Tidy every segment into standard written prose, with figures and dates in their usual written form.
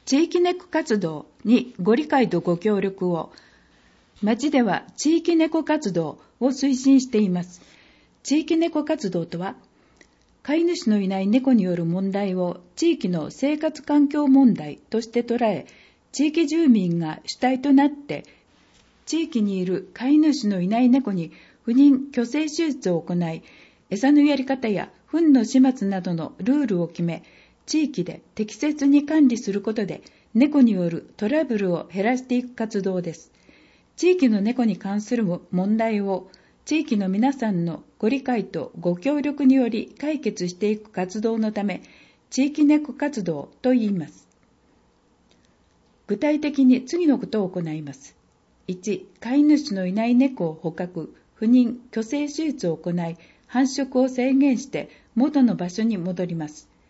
地域猫活動にご理解とご協力を。町では地域猫活動を推進しています。地域猫活動とは、飼い主のいない猫による問題を地域の生活環境問題として捉え、地域住民が主体となって、地域にいる飼い主のいない猫に不妊・去勢手術を行い、餌のやり方や糞の始末などのルールを決め、地域で適切に管理することで、猫によるトラブルを減らしていく活動です。地域の猫に関する問題を、地域の皆さんのご理解とご協力により解決していく活動のため、地域猫活動と言います。具体的に次のことを行います。1、飼い主のいない猫を捕獲、不妊・去勢手術を行い、繁殖を制限して元の場所に戻ります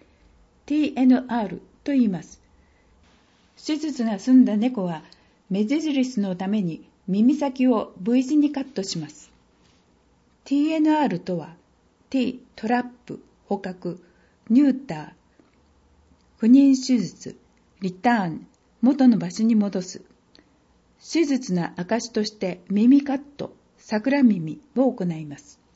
。TNR と言います。手術が済んだ猫は、目印のために耳先を V 字にカットします。TNR とは、T、トラップ、捕獲、ニューター、不妊手術、リターン、元の場所に戻す。手術の証として耳カット、桜耳を行います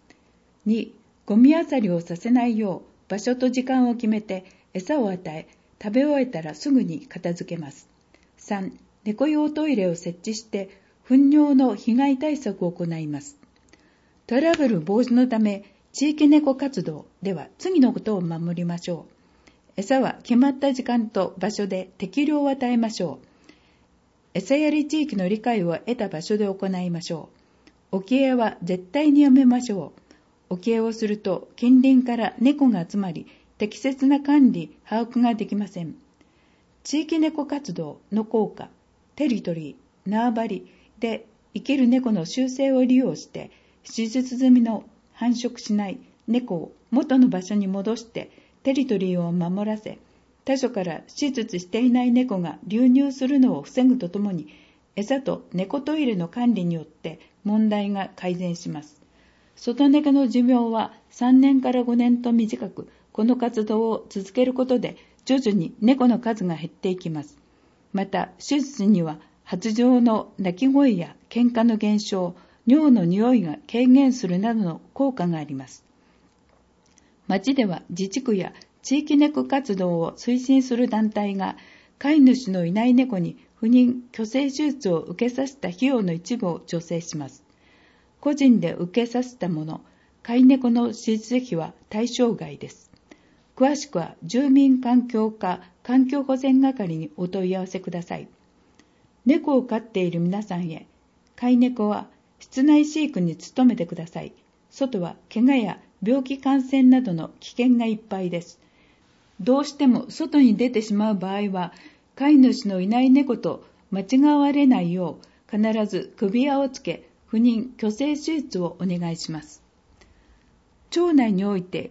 。2、ゴミ漁りをさせないよう場所と時間を決めて餌を与え、食べ終えたらすぐに片付けます。3、猫用トイレを設置して糞尿の被害対策を行います。トラブル防止のため、地域猫活動では次のことを守りましょう。餌は決まった時間と場所で適量を与えましょう。餌やり地域の理解を得た場所で行いましょう。置き餌は絶対にやめましょう。置き餌をすると近隣から猫が集まり、適切な管理・把握ができません。地域猫活動の効果、テリトリー、縄張りで生きる猫の習性を利用して、手術済みの繁殖しない猫を元の場所に戻してテリトリーを守らせ、他所から手術していない猫が流入するのを防ぐとともに、餌と猫トイレの管理によって問題が改善します。外猫の寿命は3年から5年と短く、この活動を続けることで徐々に猫の数が減っていきます。また、手術には発情の鳴き声や喧嘩の減少、尿の匂いが軽減するなどの効果があります。町では自治区や地域猫活動を推進する団体が、飼い主のいない猫に不妊・去勢手術を受けさせた費用の一部を助成します。個人で受けさせたもの、飼い猫の手術費は対象外です。詳しくは住民環境課環境保全係にお問い合わせください。猫を飼っている皆さんへ、飼い猫は室内飼育に努めてください。外は怪我や病気感染などの危険がいっぱいです。どうしても外に出てしまう場合は、飼い主のいない猫と間違われないよう、必ず首輪をつけ、不妊・去勢手術をお願いします。町内において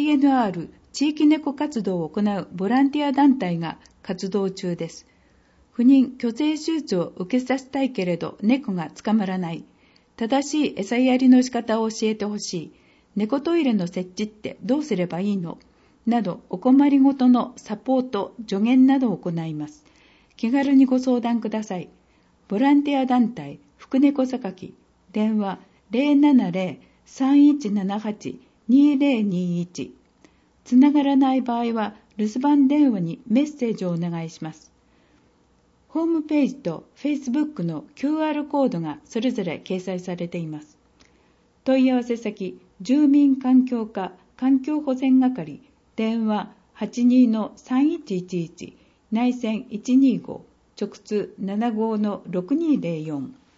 TNR 地域猫活動を行うボランティア団体が活動中です。不妊・去勢手術を受けさせたいけれど猫が捕まらない。正しい餌やりの仕方を教えてほしい。猫トイレの設置ってどうすればいいのなどお困りごとのサポート、助言などを行います。気軽にご相談ください。ボランティア団体福猫榊、電話 070-3178-2021。つながらない場合は留守番電話にメッセージをお願いします。ホームページと Facebook の QR コードがそれぞれ掲載されています。問い合わせ先、住民環境課環境保全係、電話 82-3111、内線125、直通75-6204。